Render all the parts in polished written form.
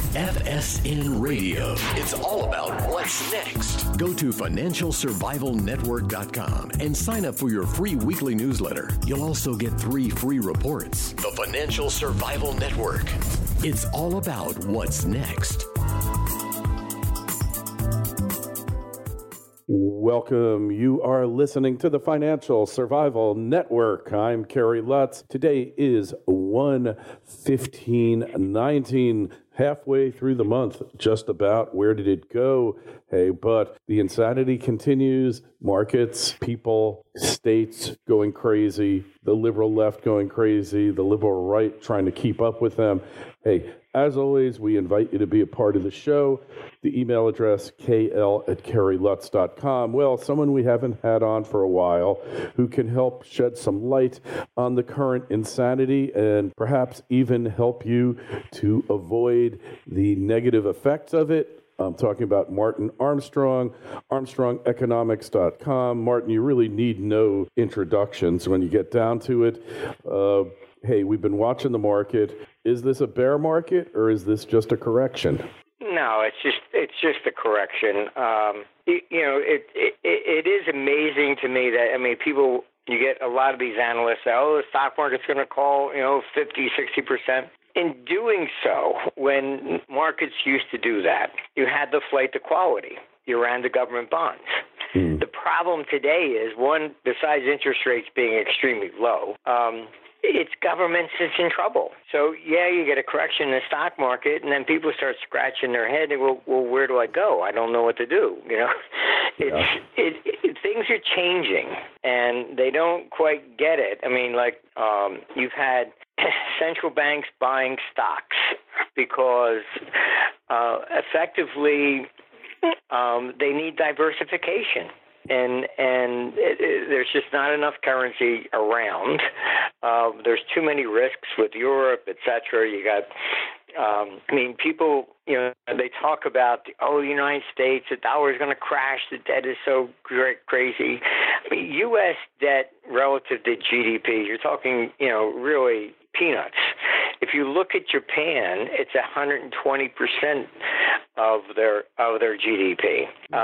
FSN Radio. It's all about what's next. Go to financialsurvivalnetwork.com and sign up for your free weekly newsletter. You'll also get 3 free reports. The Financial Survival Network. It's all about what's next. Welcome. You are listening to the Financial Survival Network. I'm Kerry Lutz. Today is 1/15/19, halfway through the month, just about. Where did it go? Hey, but the insanity continues. Markets, people, states going crazy, the liberal left going crazy, the liberal right trying to keep up with them. Hey, as always, we invite you to be a part of the show. The email address, kl@kerrylutz.com. Well, someone we haven't had on for a while who can help shed some light on the current insanity and perhaps even help you to avoid the negative effects of it. I'm talking about Martin Armstrong, ArmstrongEconomics.com. Martin, you really need no introductions when you get down to it. Hey, we've been watching the market. Is this a bear market or is this just a correction? No, it's just a correction. It is amazing to me that, people, you get a lot of these analysts say, the stock market's going to call, 50, 60%. In doing so, when markets used to do that, you had the flight to quality. You ran the government bonds. The problem today is, one, besides interest rates being extremely low, it's governments that's in trouble. So, you get a correction in the stock market, and then people start scratching their head and go, well, where do I go? I don't know what to do. Things are changing, and they don't quite get it. You've had central banks buying stocks because effectively they need diversification. And there's just not enough currency around. There's too many risks with Europe, et cetera. You got, people, they talk about, the United States, the dollar is going to crash, the debt is so crazy. U.S. debt relative to GDP, you're talking, really peanuts. If you look at Japan, it's 120% of their GDP.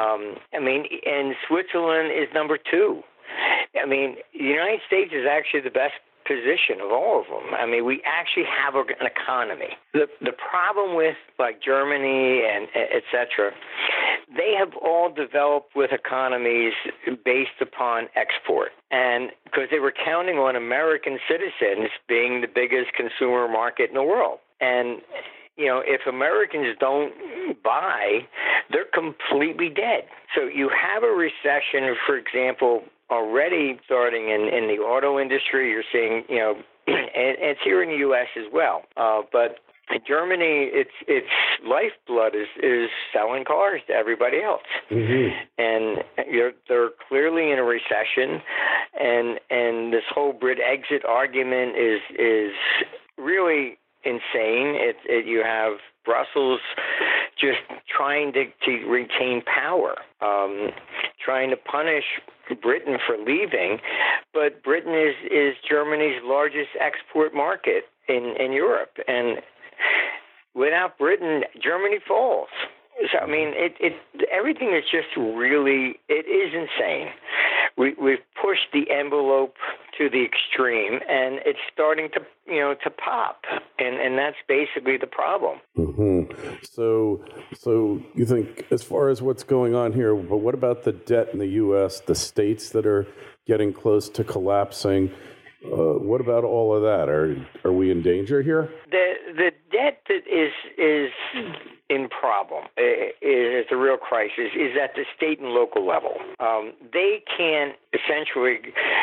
And Switzerland is number 2. The United States is actually the best position of all of them. We actually have an economy. The problem with Germany and et cetera, they have all developed with economies based upon export. And because they were counting on American citizens being the biggest consumer market in the world. And if Americans don't buy, they're completely dead. So you have a recession, for example, already starting in the auto industry. You're seeing, and it's here in the U.S. as well. But in Germany, its lifeblood is selling cars to everybody else. Mm-hmm. And they're clearly in a recession. And this whole Brexit argument is really insane. You have Brussels just trying to retain power, trying to punish Britain for leaving, but Britain is Germany's largest export market in Europe, and without Britain, Germany falls. So everything is just really, it is insane. We've pushed the envelope to the extreme, and it's starting to pop, and that's basically the problem. Mm-hmm. So you think, as far as what's going on here, but what about the debt in the U.S., the states that are getting close to collapsing? What about all of that? Are we in danger here? The debt that is in problem is the real crisis is at the state and local level. They can't essentially,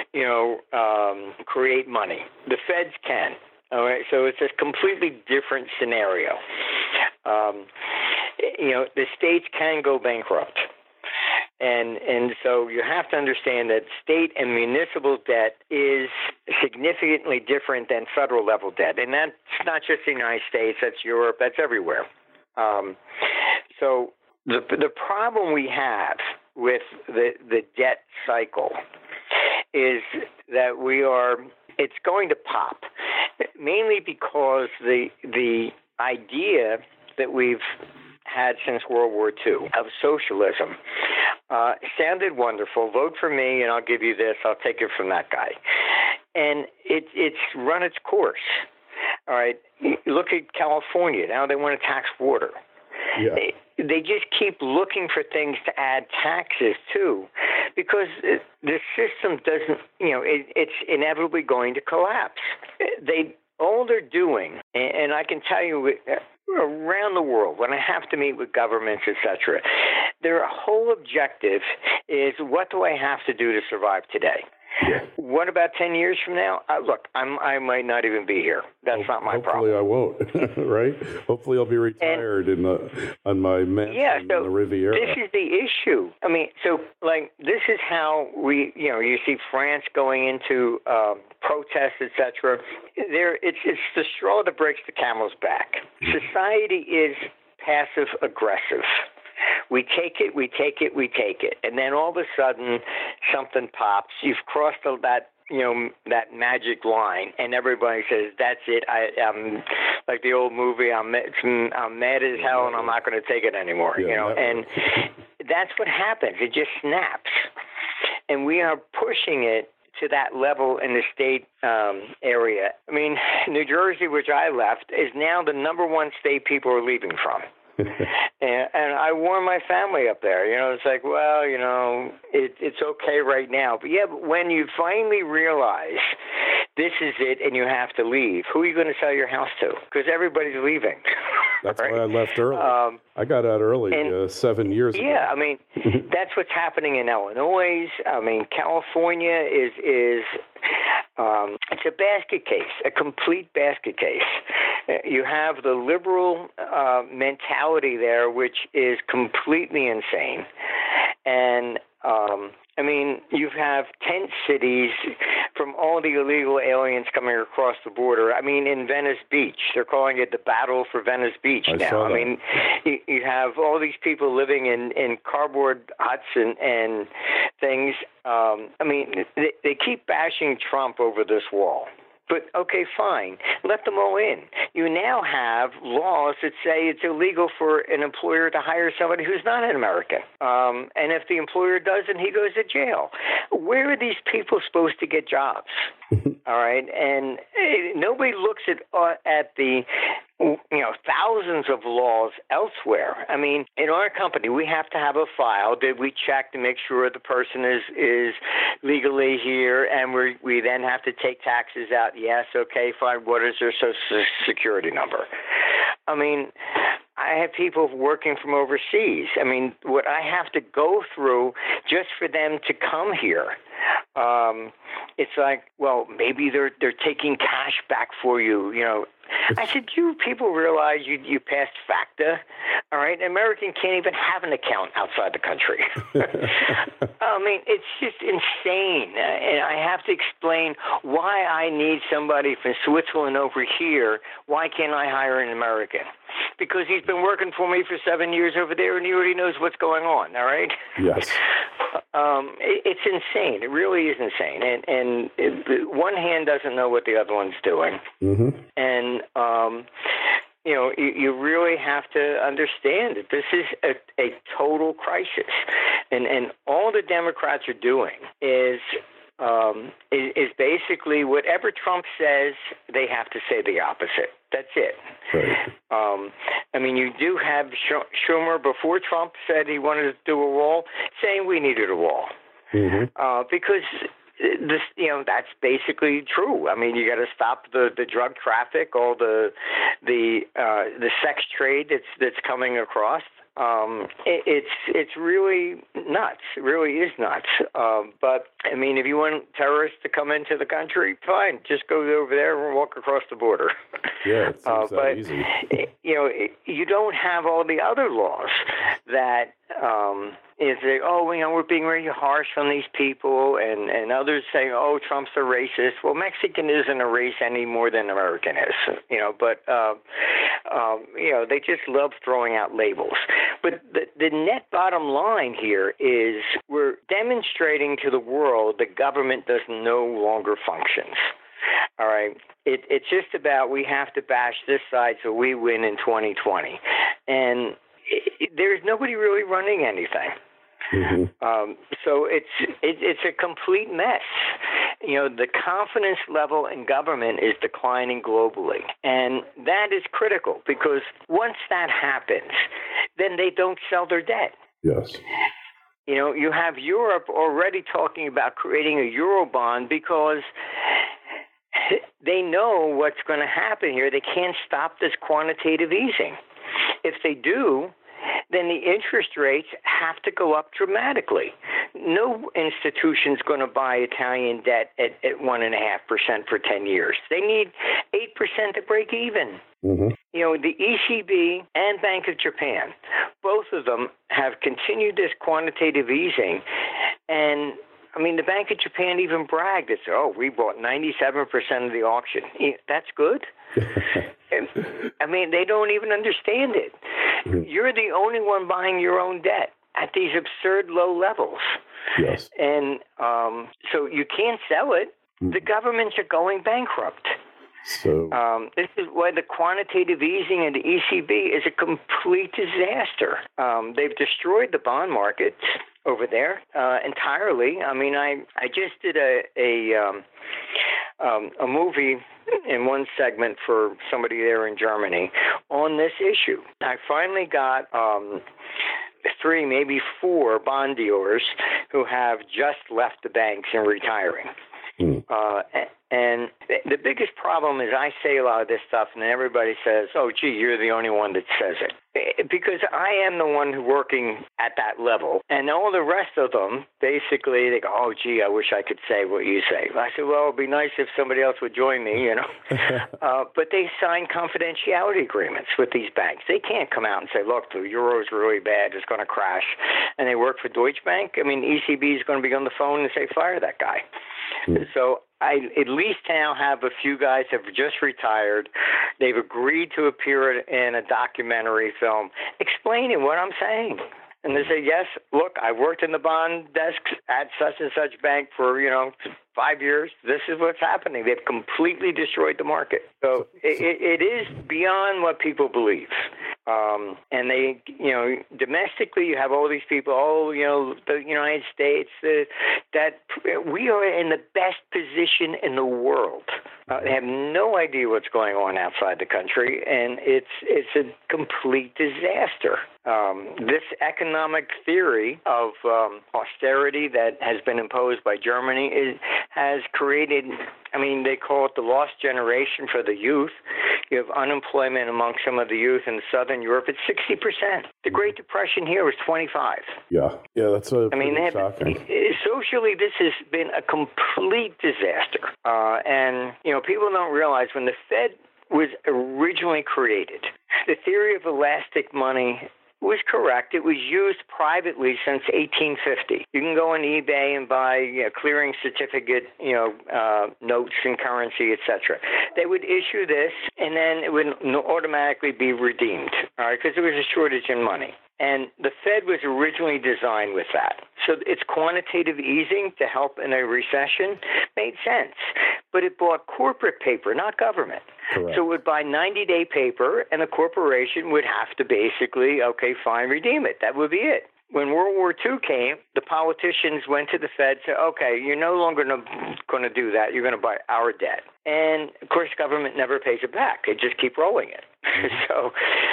create money. The feds can. All right, so it's a completely different scenario. The states can go bankrupt. And so you have to understand that state and municipal debt is significantly different than federal level debt. And that's not just the United States, that's Europe, that's everywhere. So the problem we have with the debt cycle is that it's going to pop, mainly because the idea that we've had since World War II of socialism. Sounded wonderful. Vote for me, and I'll give you this. I'll take it from that guy. And it's run its course. All right. Look at California. Now they want to tax water. Yeah. They just keep looking for things to add taxes to, because the system doesn't, it's inevitably going to collapse. All they're doing, and I can tell you around the world, when I have to meet with governments, etc., their whole objective is, what do I have to do to survive today? Yeah. What about 10 years from now? Look, I might not even be here. That's not my problem. Hopefully I won't, right? Hopefully I'll be retired on my mansion in the Riviera. This is the issue. I mean, this is how you see France going into protests, etc. It's the straw that breaks the camel's back. Society is passive aggressive. We take it, we take it, we take it. And then all of a sudden, something pops. You've crossed that magic line, and everybody says, that's it. I'm like the old movie, I'm mad as hell, and I'm not going to take it anymore. And that's what happens. It just snaps. And we are pushing it to that level in the state area. I mean, New Jersey, which I left, is now the number one state people are leaving from. And I warn my family up there, it's like, well, it's okay right now. But when you finally realize this is it and you have to leave, who are you going to sell your house to? Because everybody's leaving. That's right? why I left early. I got out early 7 years ago. Yeah, I mean, that's what's happening in Illinois. I mean, California is it's a basket case, a complete basket case. You have the liberal mentality there, which is completely insane. And, you have tent cities from all the illegal aliens coming across the border. I mean, in Venice Beach, they're calling it the Battle for Venice Beach now. I mean, you have all these people living in cardboard huts and things. They keep bashing Trump over this wall. But, okay, fine. Let them all in. You now have laws that say it's illegal for an employer to hire somebody who's not an American. And if the employer doesn't, he goes to jail. Where are these people supposed to get jobs? All right? And nobody looks at the thousands of laws elsewhere. I mean, in our company, we have to have a file that we check to make sure the person is legally here, and we then have to take taxes out. Yes, okay, fine. What is their Social Security number? I mean, I have people working from overseas. I mean, what I have to go through just for them to come here. It's like, well, maybe they're taking cash back for you, I said, you people realize you passed FACTA, all right? An American can't even have an account outside the country. I mean, it's just insane. And I have to explain why I need somebody from Switzerland over here. Why can't I hire an American? Because he's been working for me for 7 years over there, and he already knows what's going on, all right? Yes. It's insane. It really is insane. And one hand doesn't know what the other one's doing. Mm-hmm. And, you really have to understand that this is a total crisis. And all the Democrats are doing is basically whatever Trump says, they have to say the opposite. That's it. Right. You do have Schumer, before Trump said he wanted to do a wall, saying we needed a wall. Mm-hmm. Because this, that's basically true. I mean, you got to stop the drug traffic, all the sex trade that's coming across. It's really nuts. It really is nuts. But if you want terrorists to come into the country, fine. Just go over there and walk across the border. Yeah, it seems that easy. You don't have all the other laws that is that, we're being very harsh on these people, and others say, Trump's a racist. Well, Mexican isn't a race any more than American is, but they just love throwing out labels. But the net bottom line here is we're demonstrating to the world that government no longer functions. All right. It's just about we have to bash this side so we win in 2020. And there's nobody really running anything. Mm-hmm. So it's a complete mess. The confidence level in government is declining globally. And that is critical because once that happens, then they don't sell their debt. Yes. You have Europe already talking about creating a Eurobond because they know what's going to happen here. They can't stop this quantitative easing. If they do, then the interest rates have to go up dramatically. No institution's going to buy Italian debt at 1.5% for 10 years. They need 8% to break even. Mm-hmm. The ECB and Bank of Japan, both of them have continued this quantitative easing. And, the Bank of Japan even bragged. It's, we bought 97% of the auction. That's good. They don't even understand it. You're the only one buying your own debt at these absurd low levels. Yes. And so you can't sell it. The governments are going bankrupt. So this is why the quantitative easing in the ECB is a complete disaster. They've destroyed the bond markets over there entirely. I just did a movie in one segment for somebody there in Germany on this issue. I finally got 3, maybe 4 bond dealers who have just left the banks and retiring. And the biggest problem is I say a lot of this stuff, and then everybody says, oh, gee, you're the only one that says it. Because I am the one who's working at that level. And all the rest of them, basically, they go, oh, gee, I wish I could say what you say. I said, well, it would be nice if somebody else would join me, But they sign confidentiality agreements with these banks. They can't come out and say, look, the euro is really bad, it's going to crash. And they work for Deutsche Bank. ECB is going to be on the phone and say, fire that guy. So I at least now have a few guys have just retired. They've agreed to appear in a documentary film explaining what I'm saying. And they say, yes, look, I worked in the bond desks at such and such bank for, 5 years. This is what's happening. They've completely destroyed the market. So it is beyond what people believe. And they, domestically, you have all these people, the United States, that we are in the best position in the world. They have no idea what's going on outside the country, and it's a complete disaster. This economic theory of austerity that has been imposed by Germany has created, they call it the lost generation for the youth. You have unemployment among some of the youth in Southern Europe. It's 60%. The Great Depression here was 25. Yeah, that's shocking. Socially, this has been a complete disaster. And people don't realize when the Fed was originally created, the theory of elastic money was correct. It was used privately since 1850. You can go on eBay and buy clearing certificate, notes and currency, etc. They would issue this, and then it would automatically be redeemed, all right, because there was a shortage in money. And the Fed was originally designed with that. So its quantitative easing to help in a recession made sense. But it bought corporate paper, not government. Correct. So it would buy 90-day paper, and the corporation would have to basically, okay, fine, redeem it. That would be it. When World War II came, the politicians went to the Fed and said, okay, you're no longer going to do that. You're going to buy our debt. And, of course, government never pays it back. They just keep rolling it. Mm-hmm. So,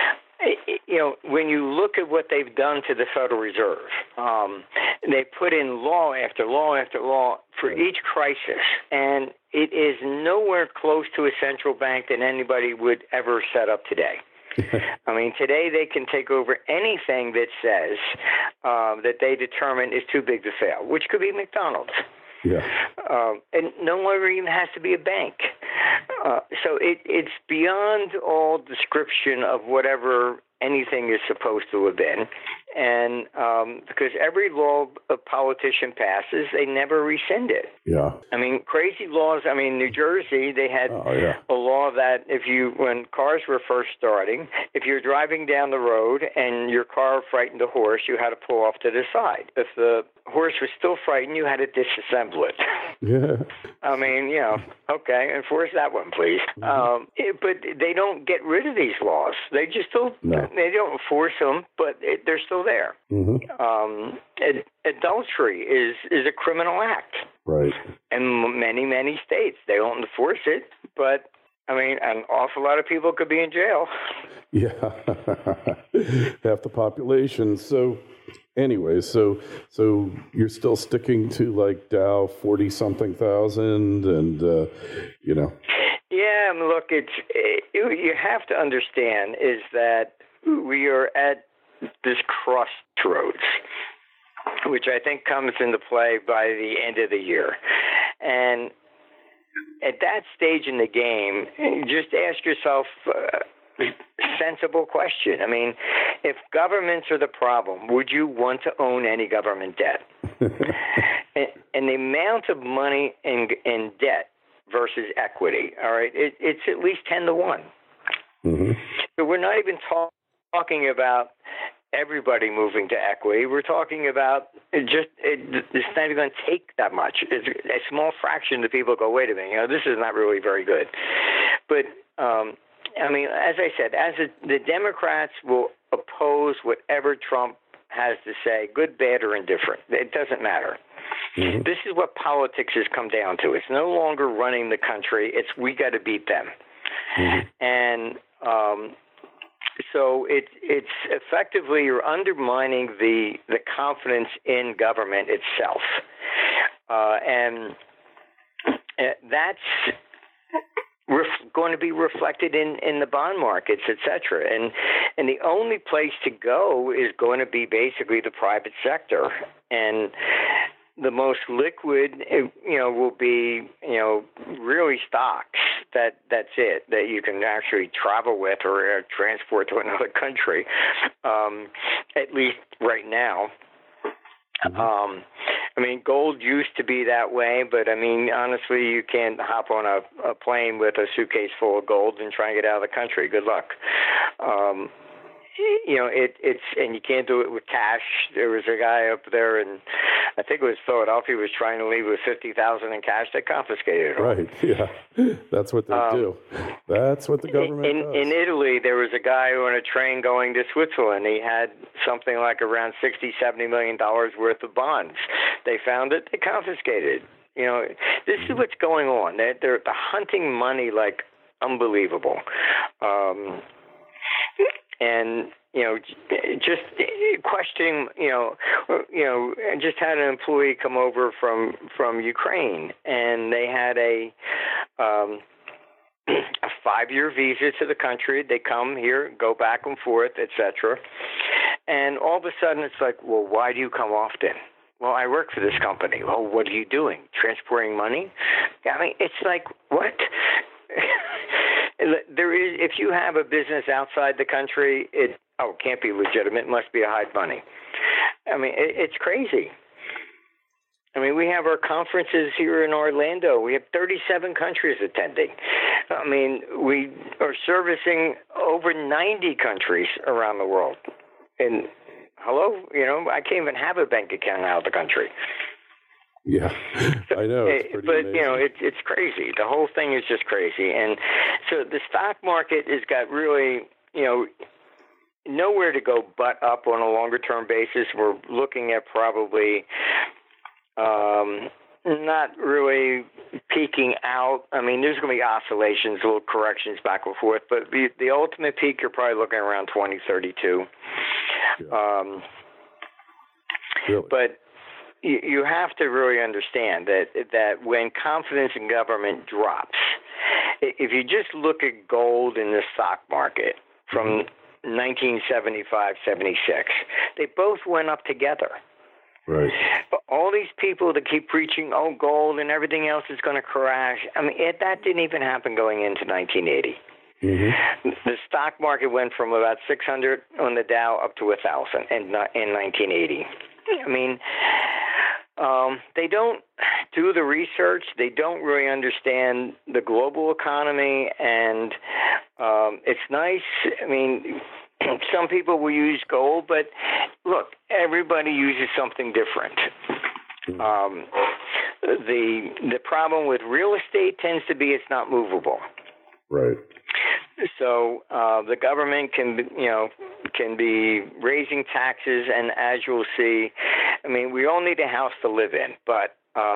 when you look at what they've done to the Federal Reserve, they put in law after law after law for each crisis, and it is nowhere close to a central bank than anybody would ever set up today. Today they can take over anything that says that they determine is too big to fail, which could be McDonald's. Yeah. And no longer even has to be a bank. So it's beyond all description of whatever anything is supposed to have been. And because every law a politician passes, they never rescind it. Yeah. I mean, crazy laws. I mean, New Jersey, they had a law that when cars were first starting, if you're driving down the road and your car frightened a horse, you had to pull off to the side. If the horse was still frightened, you had to disassemble it. Yeah. I mean, okay, enforce that one, please. But they don't get rid of these laws. They just still, they don't enforce them, but they're still there. Adultery is a criminal act. Right. In many, many states, they don't enforce it, but I mean, an awful lot of people could be in jail. Yeah, half the population. So anyway, so you're still sticking to like Dow 40-something thousand, and Yeah, look, you have to understand is that we are at this crossroads, which I think comes into play by the end of the year, and at that stage in the game, just ask yourself a sensible question. I mean, if governments are the problem, would you want to own any government debt? and the amount of money in debt versus equity, all right, it's at least 10-1. So we're not even talking about everybody moving to equity. We're talking about it's not even going to take that much. It's a small fraction of people go, wait a minute, this is not really very good. But, I mean, as I said, the Democrats will oppose whatever Trump has to say, good, bad, or indifferent. It doesn't matter. This is what politics has come down to. It's no longer running the country. It's we got to beat them. And so it's effectively you're undermining the confidence in government itself, and that's going to be reflected in the bond markets, et cetera. And the only place to go is going to be basically the private sector, and the most liquid, will be, really stocks. That's it, that you can actually travel with or transport to another country, at least right now. I mean, gold used to be that way, but I mean, honestly, you can't hop on a plane with a suitcase full of gold and try and get out of the country. Good luck. It's and you can't do it with cash. There was a guy up there, and I think it was Philadelphia, was trying to leave with $50,000 in cash. They confiscated it. Right. Yeah, that's what they do. That's what the government does. In Italy, there was a guy on a train going to Switzerland. He had something like around $60-70 million worth of bonds. They found it. They confiscated it. This is what's going on. They're hunting money like unbelievable. And just questioning, I just had an employee come over from Ukraine, and they had a 5-year visa to the country. They come here, go back and forth, etc. And all of a sudden, it's like, well, why do you come often? Well, I work for this company. Well, what are you doing? Transporting money? I mean, it's like, what? There is, if you have a business outside the country, it can't be legitimate. It must be a hide money. I mean, it's crazy. I mean, we have our conferences here in Orlando. We have 37 countries attending. I mean, we are servicing over 90 countries around the world. And hello, I can't even have a bank account out of the country. Yeah, I know. It's pretty amazing. It's crazy. The whole thing is just crazy. And so the stock market has got really, nowhere to go but up on a longer-term basis. We're looking at probably not really peaking out. I mean, there's going to be oscillations, little corrections back and forth, but the ultimate peak, you're probably looking around 2032. Yeah. Really? But you have to really understand that when confidence in government drops, if you just look at gold in the stock market from 1975, 76, they both went up together. Right. But all these people that keep preaching, gold and everything else is going to crash. I mean, that didn't even happen going into 1980. Mm-hmm. The stock market went from about 600 on the Dow up to 1,000 in 1980. I mean, they don't do the research. They don't really understand the global economy, and it's nice. I mean, some people will use gold, but look, everybody uses something different. The problem with real estate tends to be it's not movable. Right. So the government can be raising taxes, and as you'll see, I mean, we all need a house to live in, but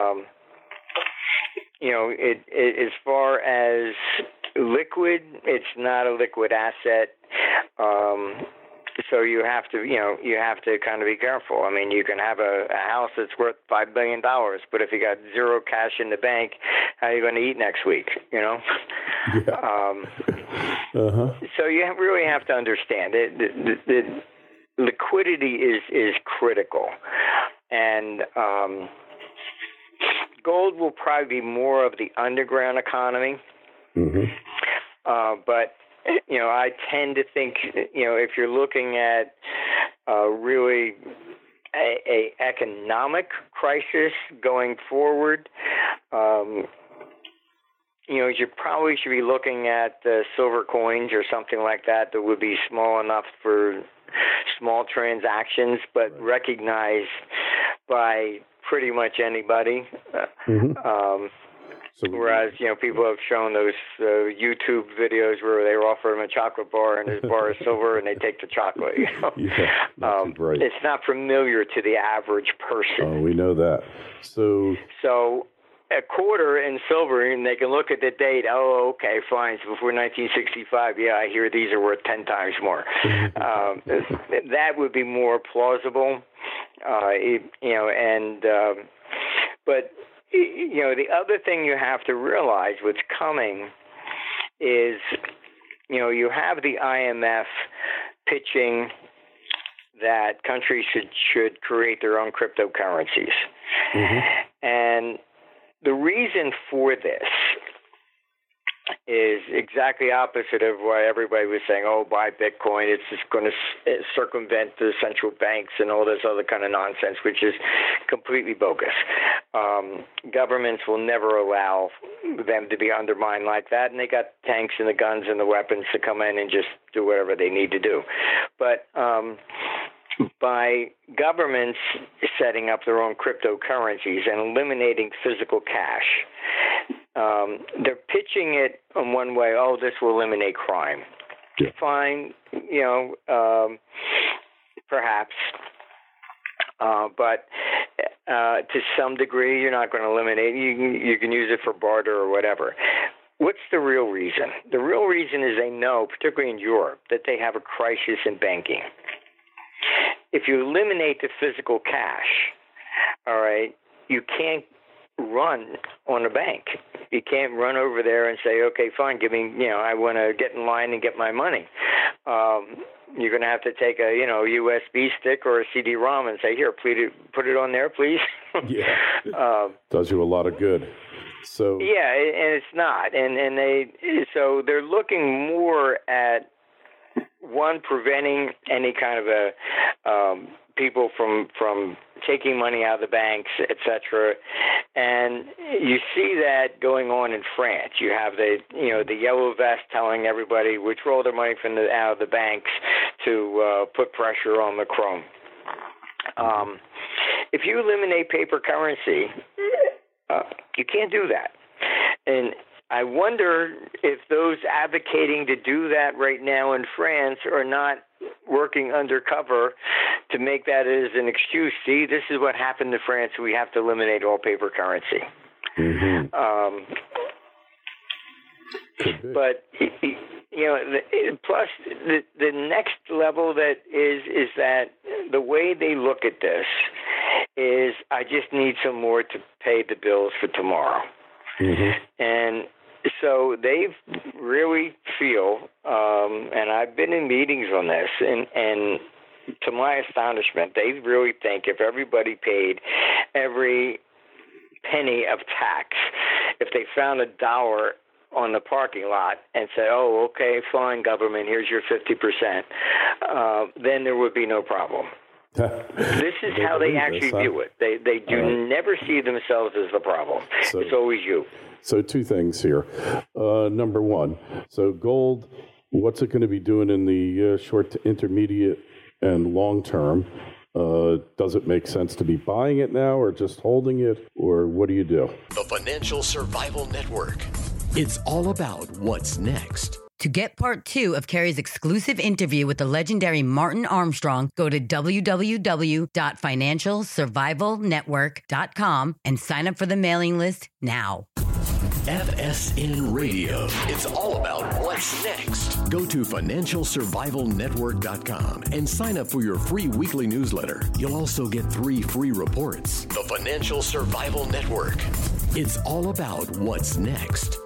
as far as liquid, it's not a liquid asset. So you have to kind of be careful. I mean, you can have a house that's worth $5 billion, but if you got zero cash in the bank, how are you going to eat next week? Yeah. So you really have to understand it. The liquidity is critical, and gold will probably be more of the underground economy. But I tend to think, if you're looking at really a economic crisis going forward, you probably should be looking at silver coins or something like that would be small enough for small transactions, but recognized by pretty much anybody. Whereas, people have shown those YouTube videos where they offer him a chocolate bar and his bar is silver and they take the chocolate. Yeah, right. It's not familiar to the average person. Oh, we know that. So a quarter in silver, and they can look at the date. Oh, okay, fine. So before 1965, yeah, I hear these are worth 10 times more. That would be more plausible, but the other thing you have to realize what's coming is, you have the IMF pitching that countries should create their own cryptocurrencies. And the reason for this is exactly opposite of what everybody was saying. Oh, buy Bitcoin. It's just going to circumvent the central banks and all this other kind of nonsense, which is completely bogus. Governments will never allow them to be undermined like that, and they got tanks and the guns and the weapons to come in and just do whatever they need to do. But by governments setting up their own cryptocurrencies and eliminating physical cash, they're pitching it in one way. Oh, this will eliminate crime. Yeah. Fine, perhaps, but to some degree, you're not going to eliminate. You can use it for barter or whatever. What's the real reason? The real reason is they know, particularly in Europe, that they have a crisis in banking. If you eliminate the physical cash, all right, you can't run on a bank. You can't run over there and say, okay, fine, give me, I want to get in line and get my money. You're going to have to take a, USB stick or a CD-ROM and say, here, please put it on there, please. Yeah. Does you a lot of good. So yeah, and it's not. So they're looking more at, one, preventing any kind of people from taking money out of the banks, etc. And you see that going on in France. You have the yellow vest telling everybody withdraw their money out of the banks to put pressure on Macron. If you eliminate paper currency, you can't do that. And I wonder if those advocating to do that right now in France are not working undercover to make that as an excuse. See, this is what happened to France. We have to eliminate all paper currency. But plus the next level that is that the way they look at this is, I just need some more to pay the bills for tomorrow. And so they really feel, and I've been in meetings on this, and to my astonishment, they really think if everybody paid every penny of tax, if they found $1 on the parking lot and say, oh, okay, fine, government, here's your 50%, then there would be no problem. This is how they actually view it. They do never see themselves as the problem. So, it's always you. So two things here. Number one, so gold, what's it going to be doing in the short to intermediate and long term? Does it make sense to be buying it now or just holding it, or what do you do? The Financial Survival Network. It's all about what's next. To get part 2 of Carrie's exclusive interview with the legendary Martin Armstrong, go to www.financialsurvivalnetwork.com and sign up for the mailing list now. FSN Radio. It's all about what's next. Go to financialsurvivalnetwork.com and sign up for your free weekly newsletter. You'll also get 3 free reports. The Financial Survival Network. It's all about what's next.